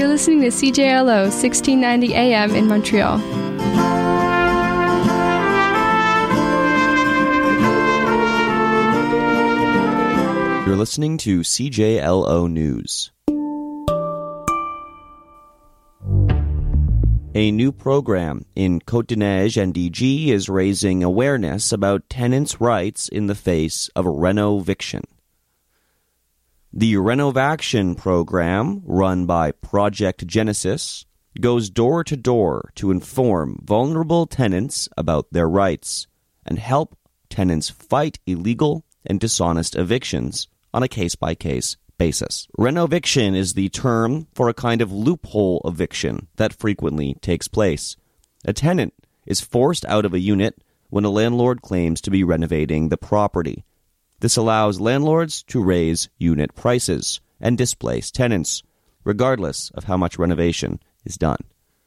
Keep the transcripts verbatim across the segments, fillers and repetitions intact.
listening to C J L O sixteen ninety A M in Montreal. You're listening to C J L O News. A new program in Côte-des-Neiges N D G is raising awareness about tenants' rights in the face of renoviction. The Renovaction program, run by Project Genesis, goes door to door to inform vulnerable tenants about their rights and help tenants fight illegal and dishonest evictions on a case-by-case basis. Renoviction is the term for a kind of loophole eviction that frequently takes place. A tenant is forced out of a unit when a landlord claims to be renovating the property. This allows landlords to raise unit prices and displace tenants, regardless of how much renovation is done.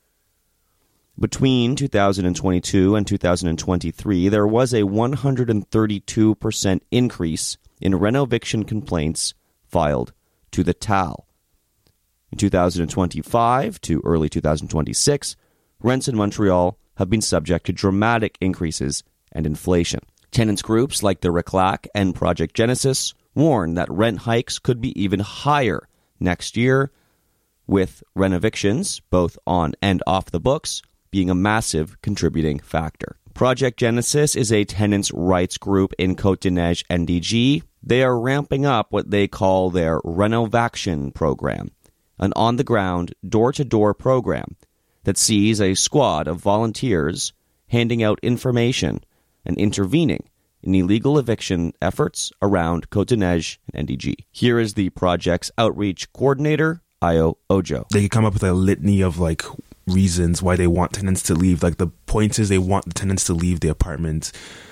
Between two thousand twenty-two and two thousand twenty-three, there was a one hundred thirty-two percent increase in renoviction complaints filed to the T A L. In two thousand twenty-five to early two thousand twenty-six, rents in Montreal have been subject to dramatic increases and inflation. Tenants groups like the R C L A C and Project Genesis warn that rent hikes could be even higher next year, with renovictions, both on and off the books, being a massive contributing factor. Project Genesis is a tenants' rights group in Côte-des-Neiges N D G. They are ramping up what they call their Renovaction program, an on-the-ground, door-to-door program that sees a squad of volunteers handing out information and intervening in illegal eviction efforts around Côte-des-Neiges and N D G. Here is the project's outreach coordinator, Ayo Ojo. They come up with a litany of like reasons why they want tenants to leave. Like the point is they want the tenants to leave the apartment.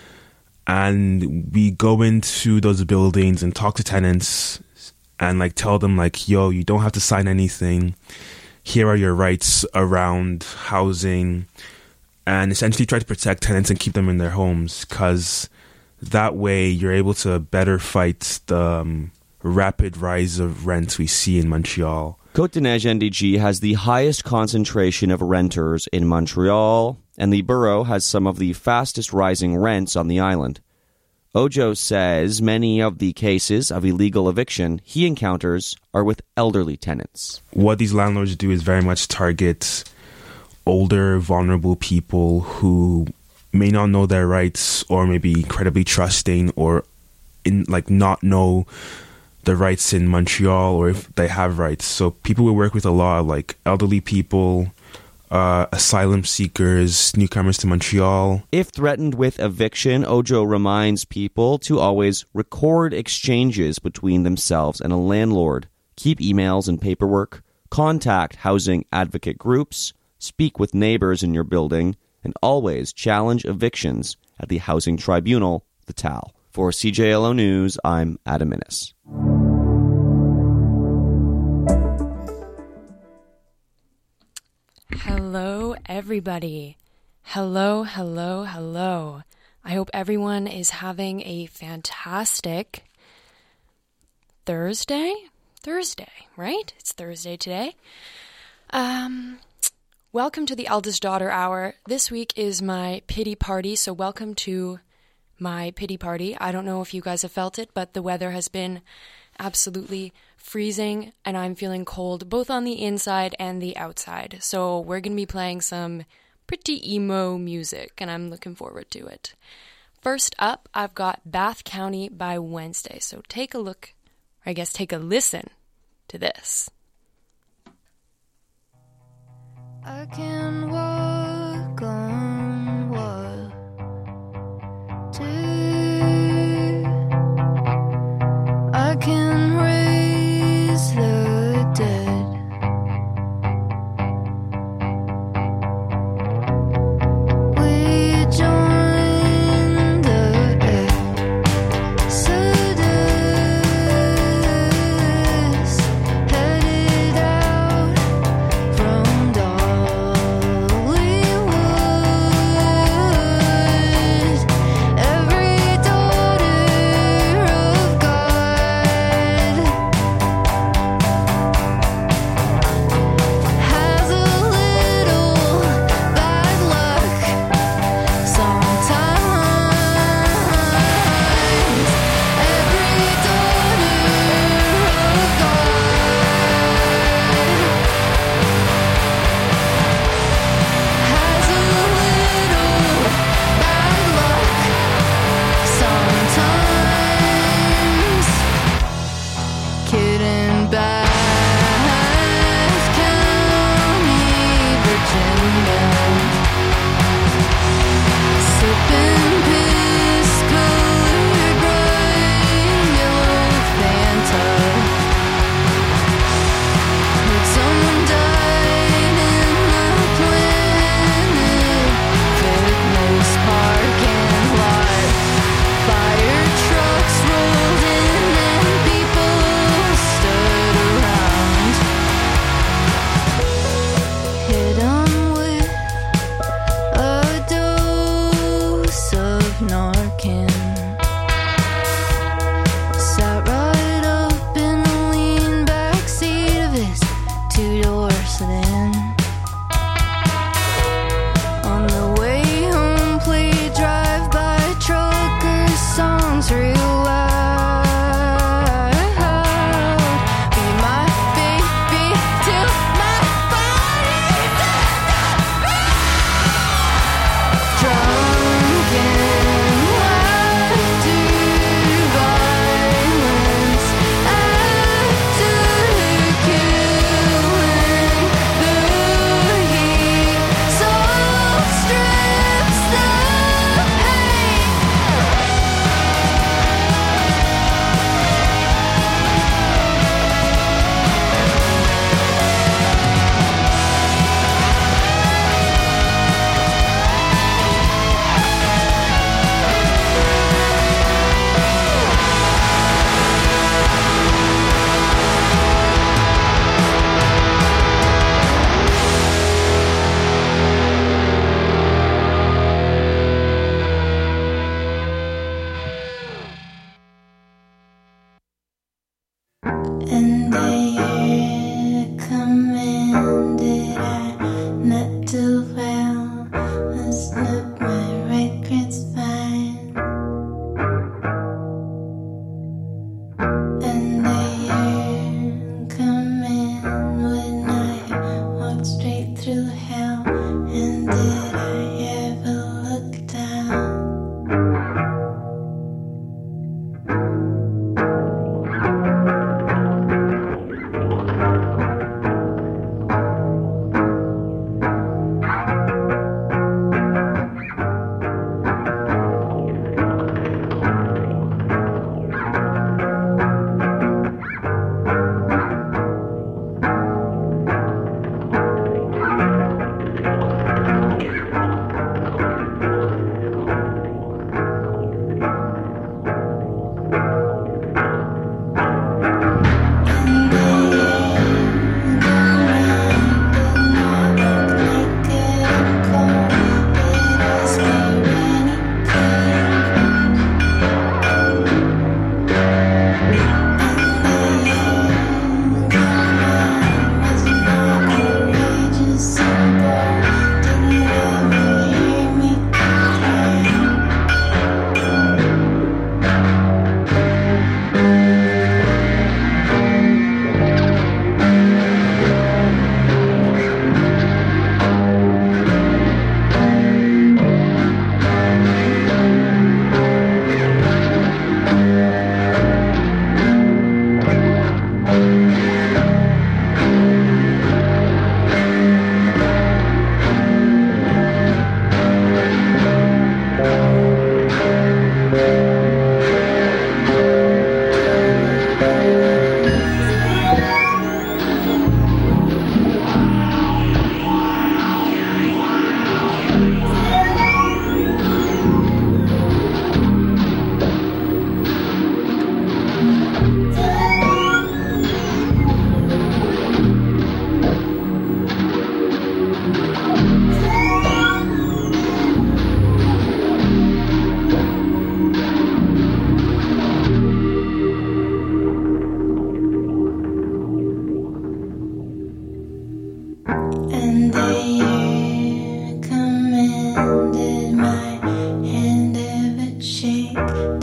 And we go into those buildings and talk to tenants and like tell them like, yo, you don't have to sign anything. Here are your rights around housing, and essentially try to protect tenants and keep them in their homes, because that way you're able to better fight the um, rapid rise of rents we see in Montreal. Côte-des-Neiges N D G has the highest concentration of renters in Montreal, and the borough has some of the fastest rising rents on the island. Ojo says many of the cases of illegal eviction he encounters are with elderly tenants. What these landlords do is very much target older, vulnerable people who may not know their rights, or may be incredibly trusting, or in like not know the rights in Montreal, or if they have rights. So people we work with a lot, like elderly people, uh, asylum seekers, newcomers to Montreal. If threatened with eviction, Ojo reminds people to always record exchanges between themselves and a landlord, keep emails and paperwork, contact housing advocate groups, speak with neighbors in your building, and always challenge evictions at the Housing Tribunal, the T A L. For C J L O News, I'm Adam Innes. Hello, everybody. Hello, hello, hello. I hope everyone is having a fantastic Thursday? Thursday, right? It's Thursday today. Um, welcome to the Eldest Daughter Hour. This week is my pity party, so welcome to my pity party. I don't know if you guys have felt it, but the weather has been absolutely freezing, and I'm feeling cold both on the inside and the outside. So we're going to be playing some pretty emo music, and I'm looking forward to it. First up, I've got Bath County by Wednesday. So take a look, or I guess take a listen to this. I can walk on water too. I can raise the dead. We join the exodus, headed out from dawn.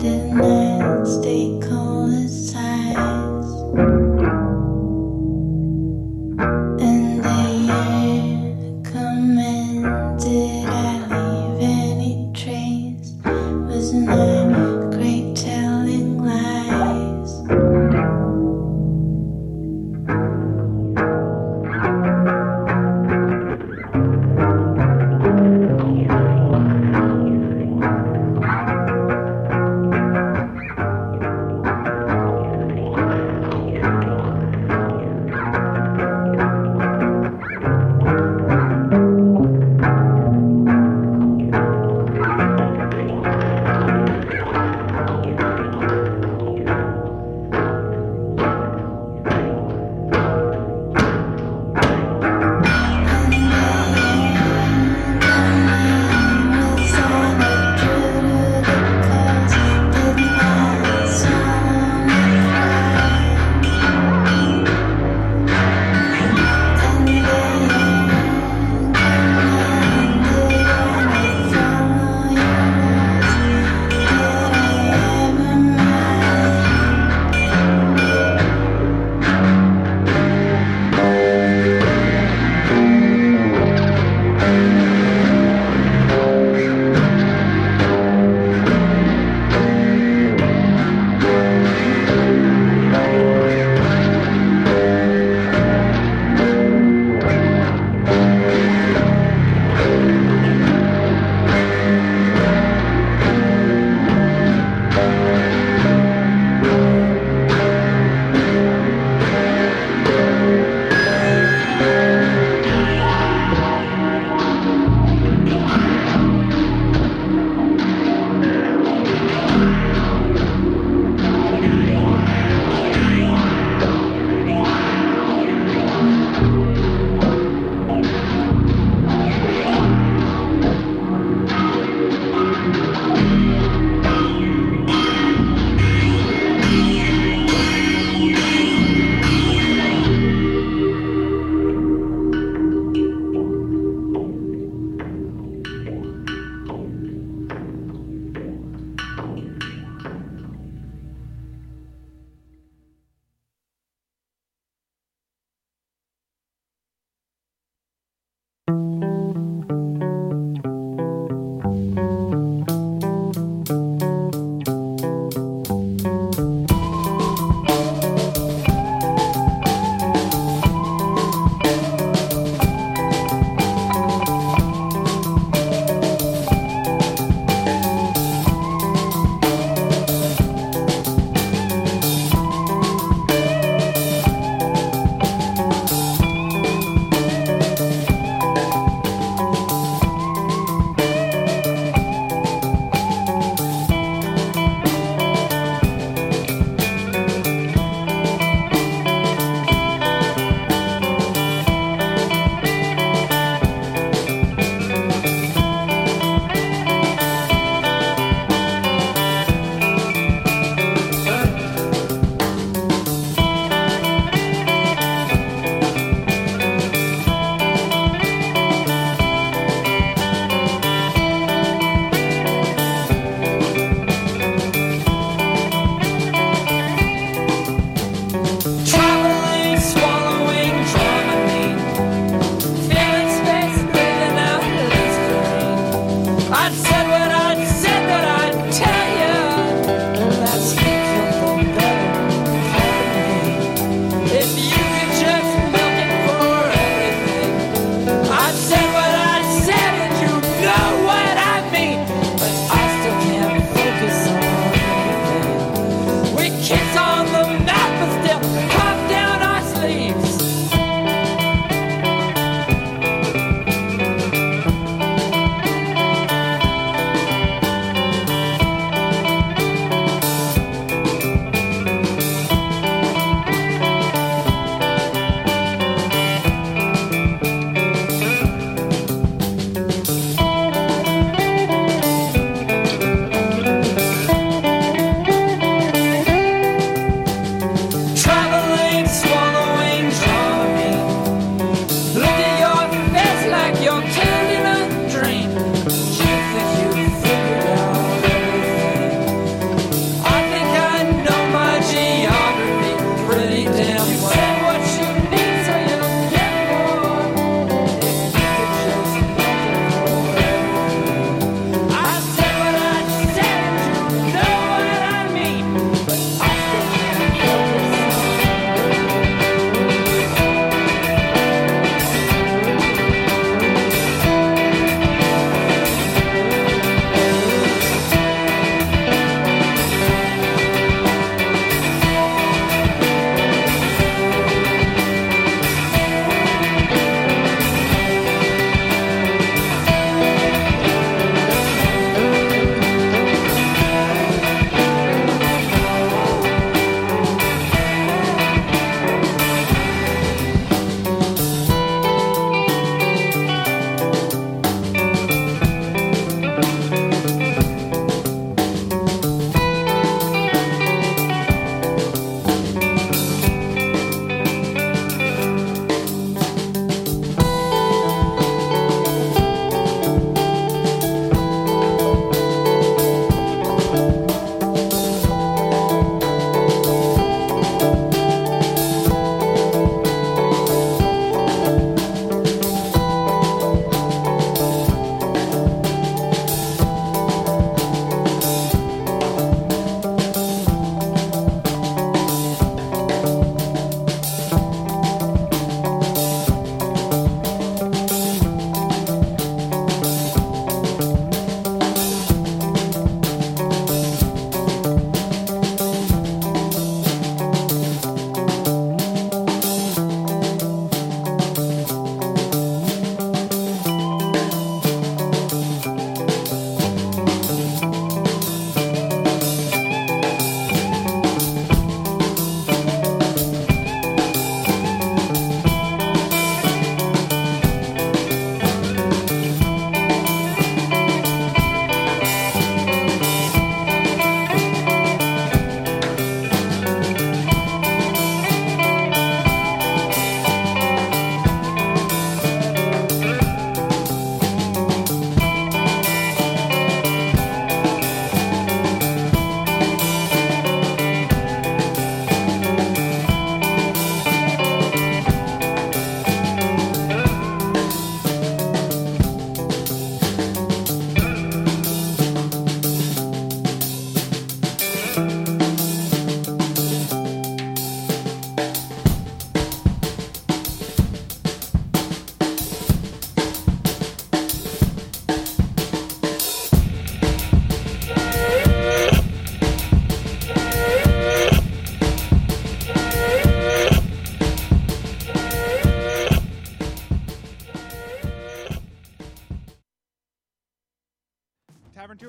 didn't I stay cold as ice? And the year come and did I leave any trace? Wasn't I great telling lies?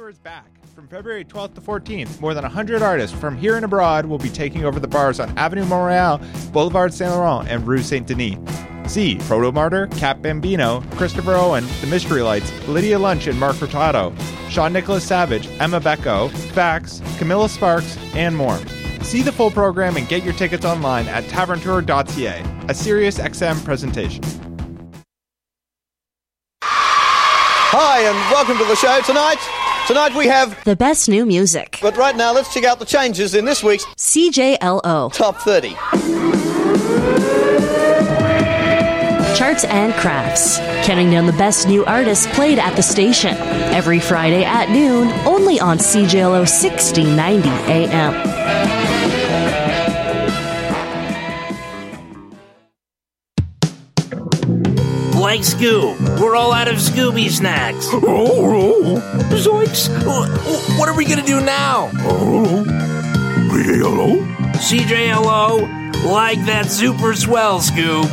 Tour is back. From February twelfth to fourteenth, more than one hundred artists from here and abroad will be taking over the bars on Avenue Montreal, Boulevard Saint Laurent, and Rue Saint Denis. See Proto Martyr, Cat Bambino, Christopher Owen, The Mystery Lights, Lydia Lunch and Mark Furtado, Sean Nicholas Savage, Emma Becco, Fax, Camilla Sparks, and more. See the full program and get your tickets online at tavern tour dot c a, a Sirius X M presentation. Hi, and welcome to the show tonight. Tonight we have the best new music. But right now, let's check out the changes in this week's C J L O Top thirty. Charts and crafts. Counting down the best new artists played at the station. Every Friday at noon, only on C J L O sixteen ninety A M. Like Scoob, we're all out of Scooby snacks. Oh, oh, zoinks! What are we gonna do now? Oh, C J L O? C J L O, like that super swell, Scoob.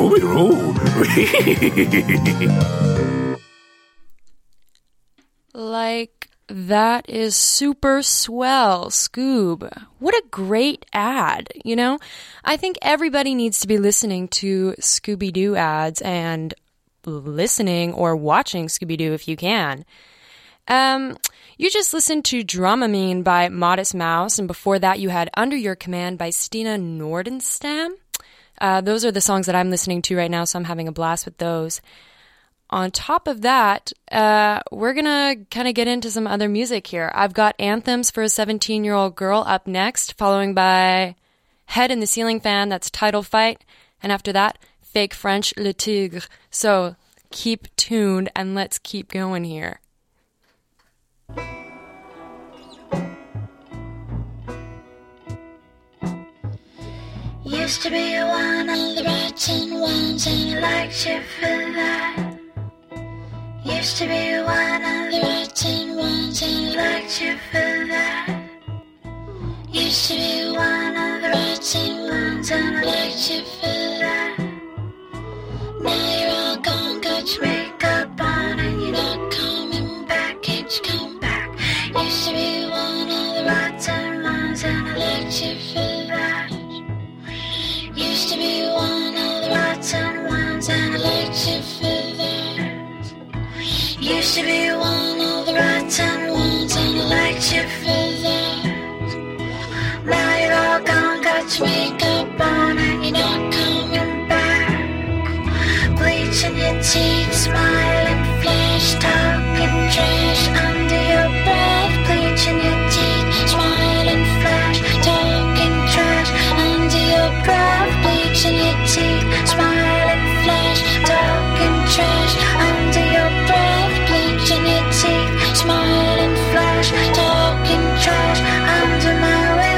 Like that is super swell, Scoob. What a great ad, you know? I think everybody needs to be listening to Scooby-Doo ads and listening or watching Scooby-Doo if you can. Um, you just listened to Dramamine by Modest Mouse, and before that you had Under Your Command by Stina Nordenstam. Uh, those are the songs that I'm listening to right now, so I'm having a blast with those. On top of that, uh, we're going to kind of get into some other music here. I've got Anthems for a seventeen-year-old Girl up next, following by Head in the Ceiling Fan, that's Title Fight, and after that, Fake French Le Tigre. So keep tuned and let's keep going here. Used to be one of the rotten ones, and I liked you for that. Used to be one of the rotten ones, and I liked you for that. Used to be one of the rotten ones, and I liked you for that. Now you're all gone, got your makeup on, and you're not coming back. Can't you come back? Used to be one of the rotten ones, and I liked you for that. Used to be one of the rotten ones, and I liked you for that. Used to be one of the rotten ones, and I liked you for that. Now you're all gone, got your makeup on, and you're not coming back. Bleaching your teeth, smiling, flash, talking trash under your breath. Bleaching your teeth, smiling, flash, talking trash under your breath. Bleaching your teeth, smiling, flash, talking trash under your breath. Bleaching your teeth, smiling, flash, talking trash under my window.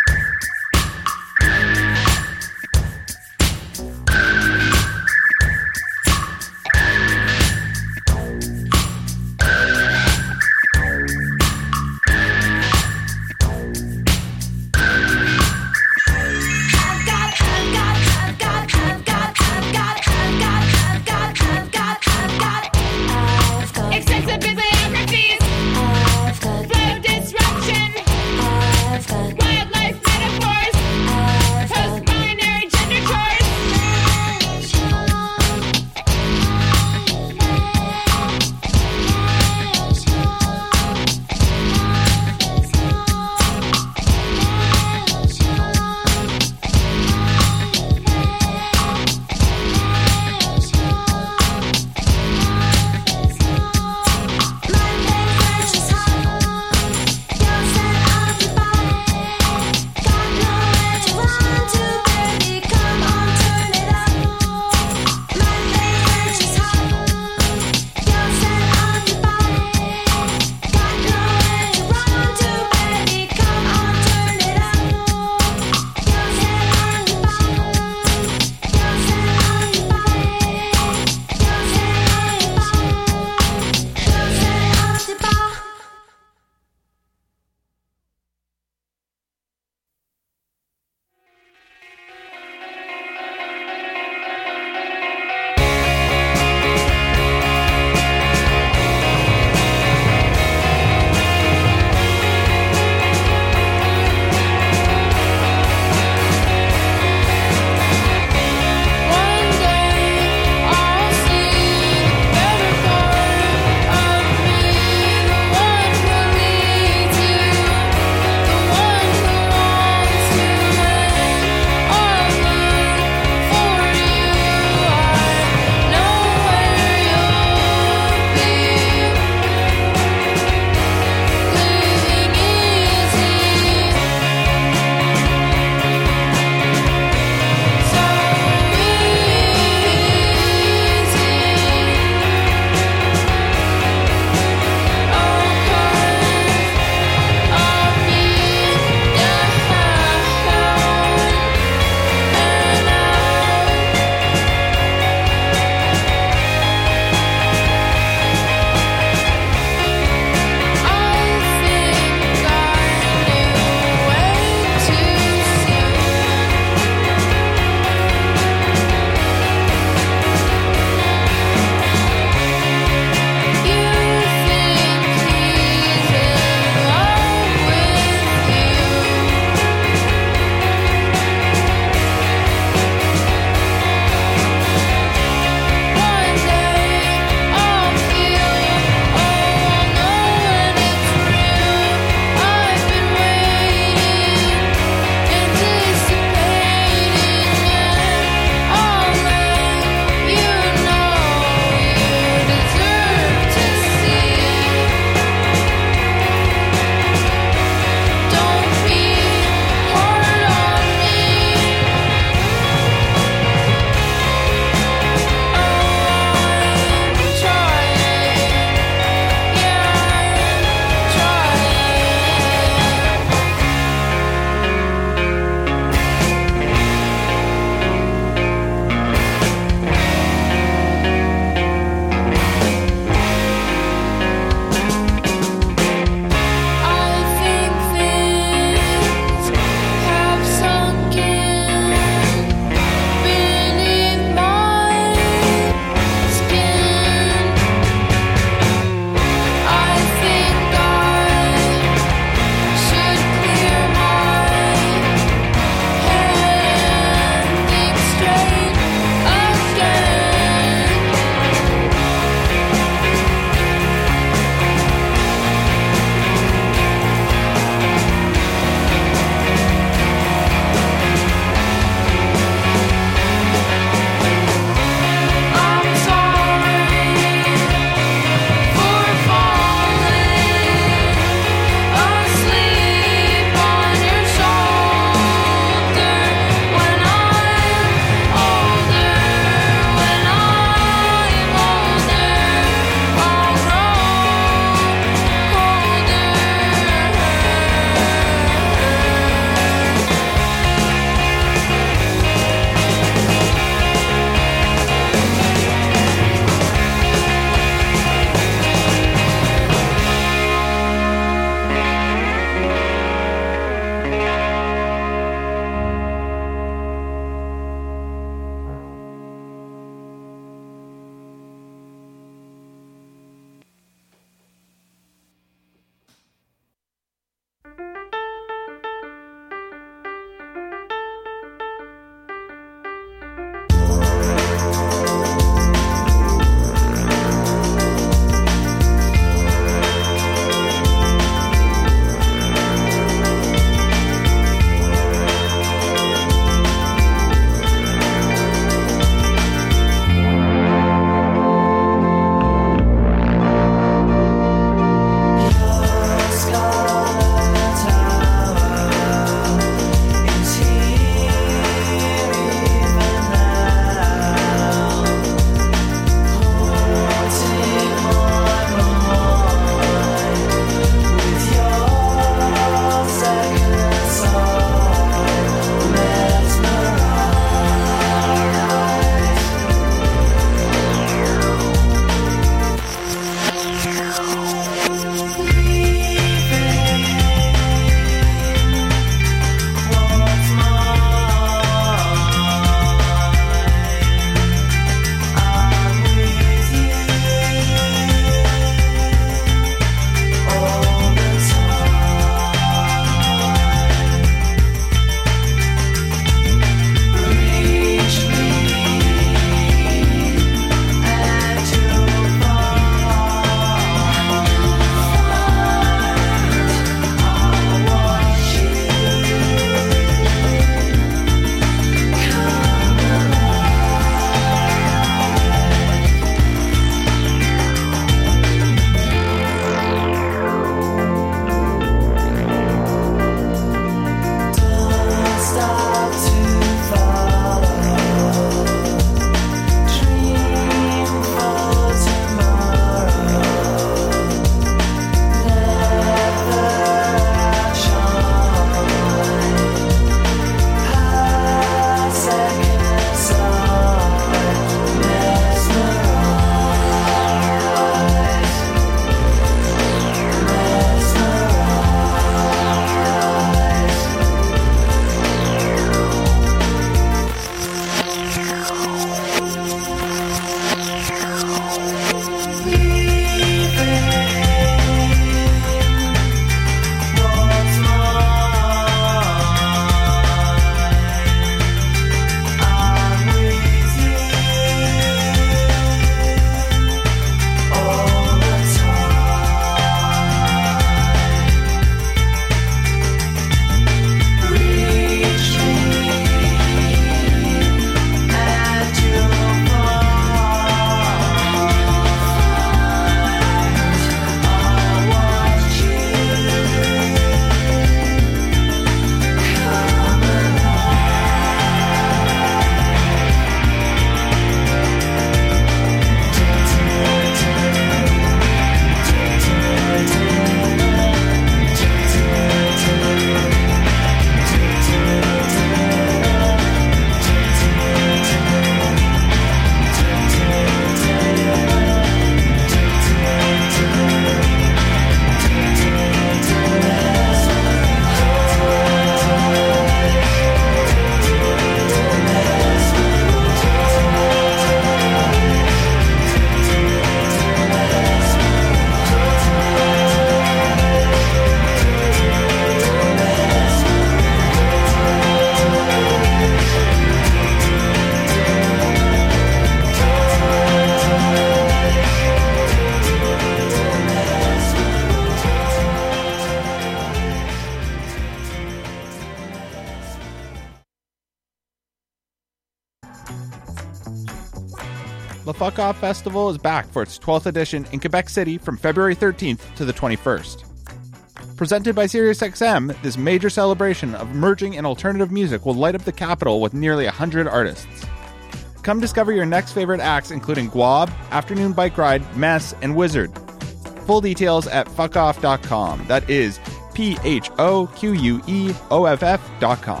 the Fuck Off Festival is back for its twelfth edition in Quebec City from February thirteenth to the twenty-first. Presented by SiriusXM, this major celebration of emerging and alternative music will light up the capital with nearly one hundred artists. Come discover your next favorite acts, including Guab, Afternoon Bike Ride, Mess, and Wizard. Full details at fuck off dot com. That is P H O Q U E O F F dot com.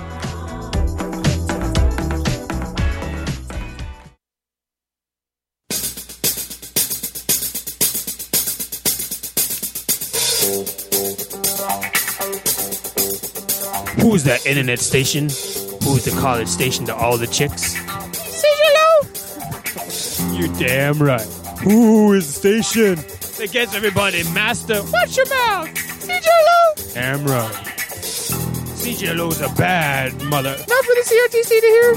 Who's that internet station? Who's the college station to all the chicks? C J L O! You're damn right. Who is the station that gets everybody master? Watch your mouth! C J L O! Damn right. C J L O's a bad mother. Not for the C R T C to hear.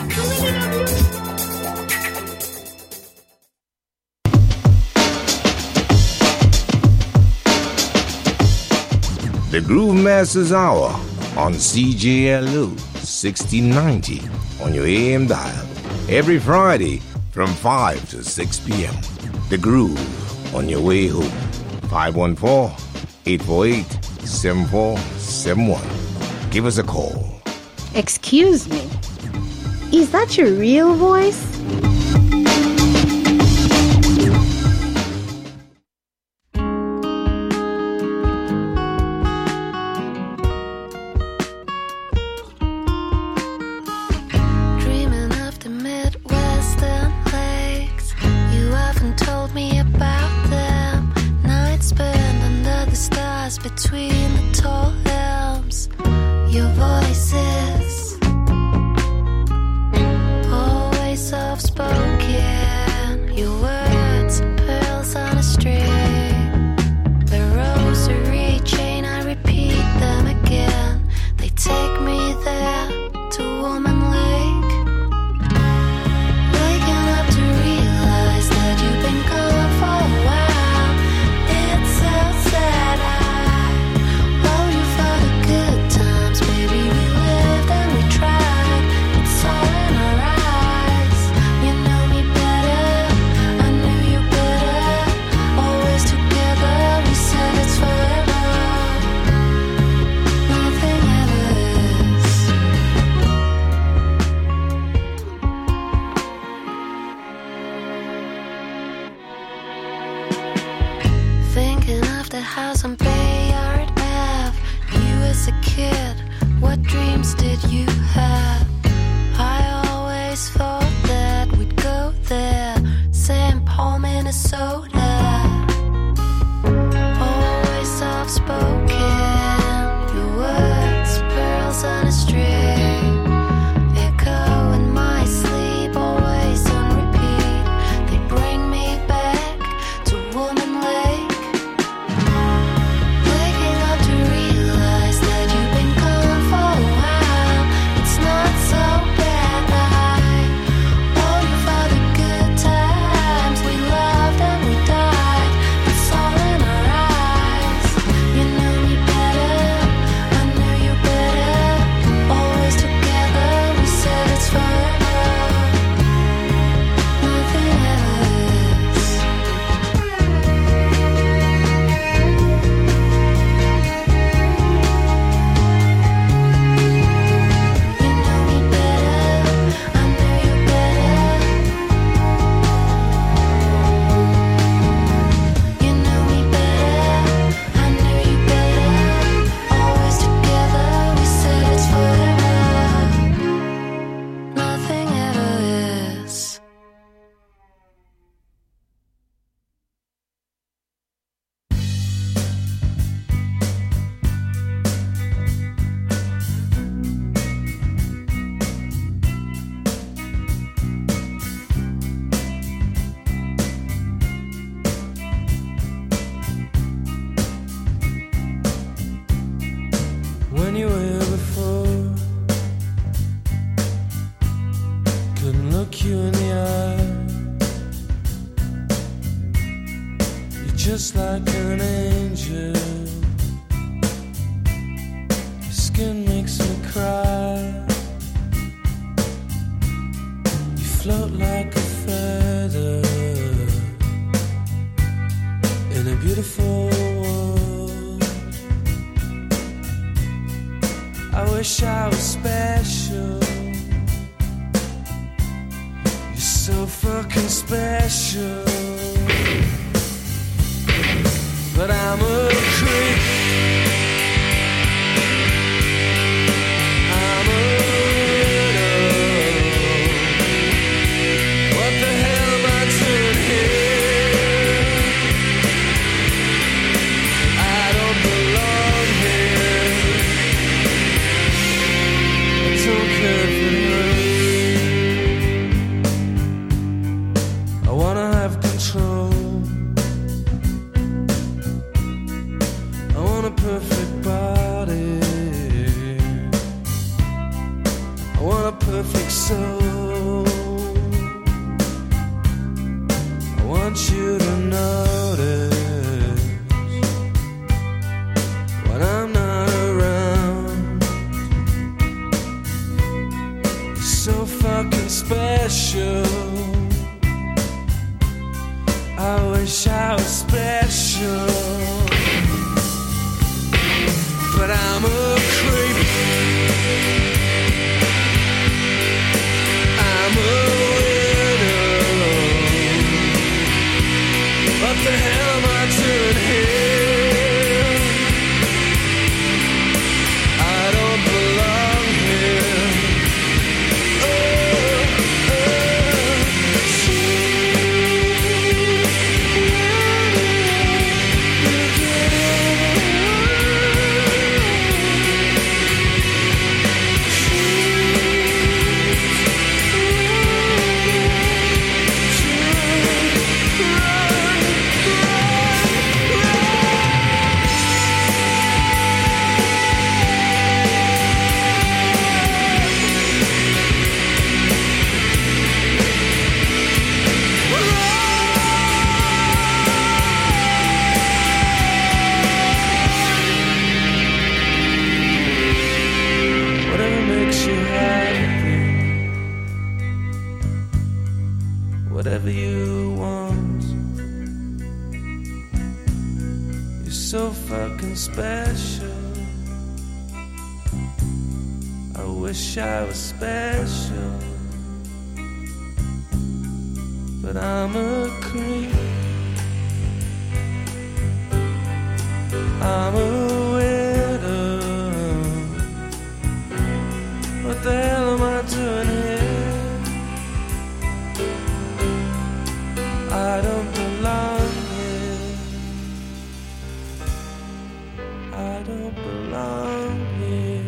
The Groove Masters Hour on C J L O sixteen ninety on your A M dial every Friday from five to six p.m. The Groove on your way home. five one four, eight four eight, seven four seven one. Give us a call. Excuse me. Is that your real voice? Just like an angel, your skin makes me cry. You float like a feather beautiful world. I wish I was special. You're so fucking special. But I'm a creep. I'm a widow. What the hell am I doing here? I don't belong here. I don't care if it hurts. I wanna have control. I want a perfect body. I want a perfect soul. I want you to notice when I'm not around. You're so fucking special. I wish I was special. But I'm a creep. I'm a widow. What the hell am I doing here? I don't belong here. Oh, whatever makes you happy, whatever you want. You're so fucking special. I wish I was special. But I'm a creep. I'm a widow. What the hell am I doing here? I don't belong here. I don't belong here.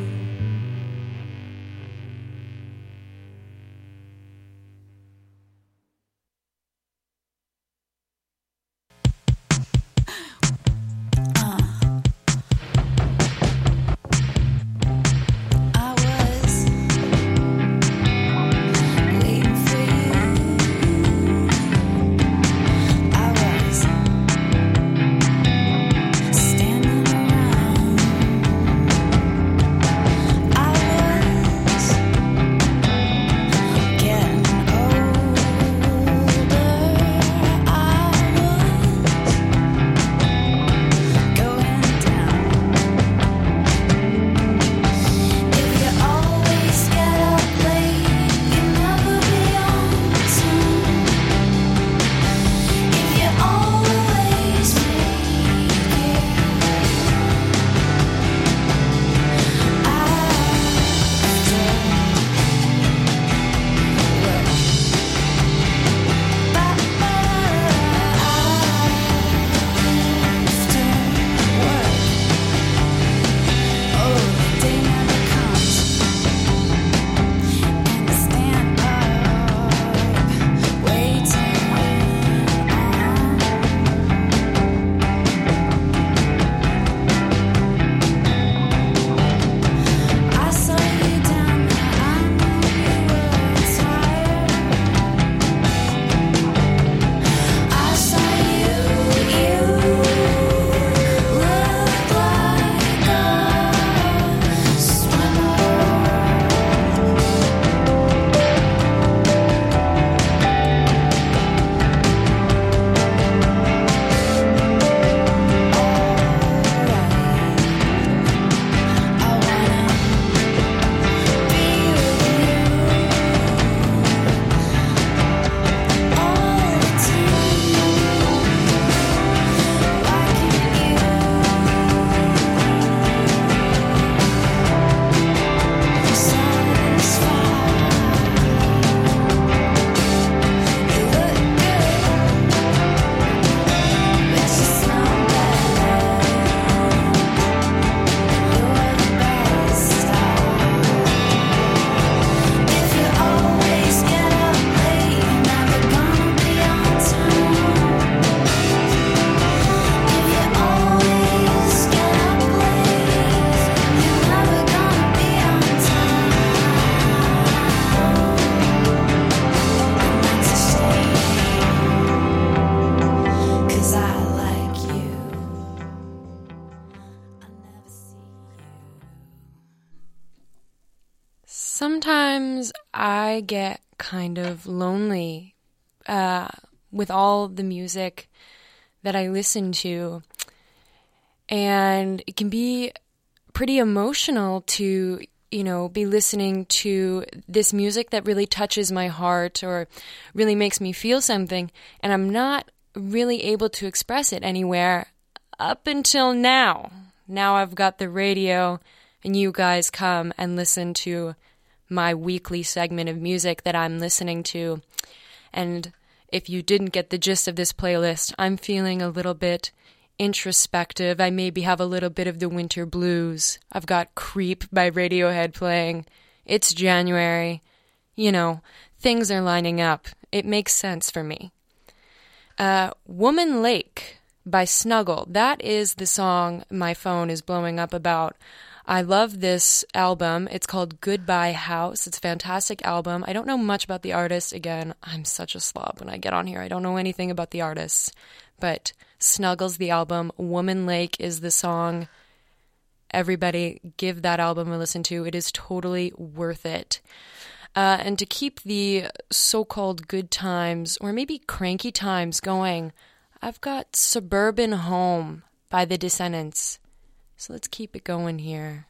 sometimes I get kind of lonely uh, with all the music that I listen to. And it can be pretty emotional to, you know, be listening to this music that really touches my heart or really makes me feel something. And I'm not really able to express it anywhere up until now. Now I've got the radio and you guys come and listen to my weekly segment of music that I'm listening to. And if you didn't get the gist of this playlist, I'm feeling a little bit introspective. I maybe have a little bit of the winter blues. I've got Creep by Radiohead playing. It's January. You know, things are lining up. It makes sense for me. Uh, Woman Lake by Snuggle. That is the song my phone is blowing up about. I love this album. It's called Goodbye House. It's a fantastic album. I don't know much about the artist. Again, I'm such a slob when I get on here. I don't know anything about the artists. But Snuggle's the album. Woman Lake is the song. Everybody give that album a listen to. It is totally worth it. Uh, and to keep the so-called good times, or maybe cranky times going, I've got Suburban Home by The Descendants. So let's keep it going here.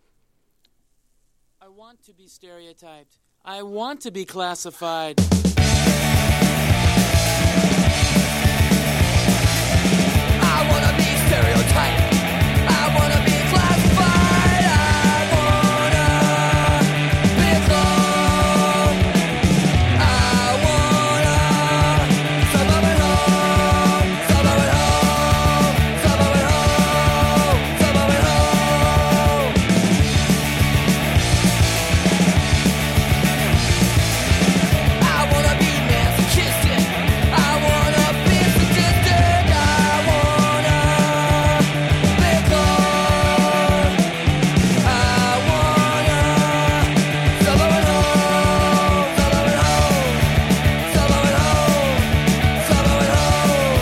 I want to be stereotyped. I want to be classified. I want to be stereotyped. I want to be classified. I want to be cloned. I want to suburban home, suburban home, suburban home, suburban home. I want to be masochistic. I want to be sadistic. I want to be cloned. I want to suburban home, suburban home, suburban home, suburban home.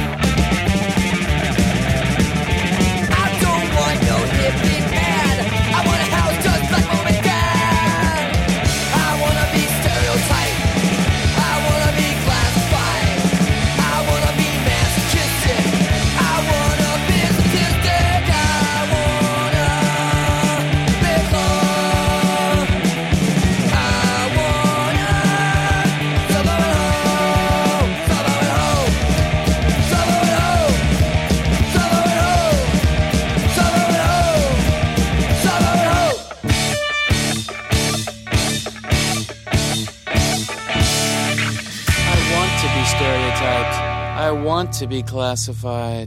I don't want no hippie man. I want a house just like mom and dad. I want to be stereotyped. I want to be classified. I want to be masochistic. I want to be sadistic. I want to be cloned. I want to suburban home, suburban home, suburban home, suburban home, suburban home, suburban home. I want to be stereotyped. I want to be classified.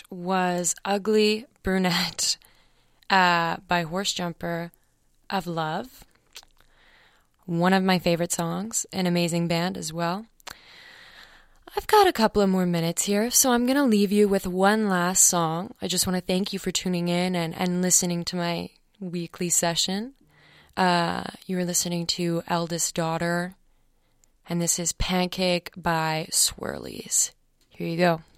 was Ugly Brunette uh, by Horse Jumper of Love. One of my favorite songs, an amazing band as well. I've got a couple of more minutes here, so I'm going to leave you with one last song. I just want to thank you for tuning in and, and listening to my weekly session. Uh, you were listening to Eldest Daughter, and this is Pancake by Swirlies. Here you go.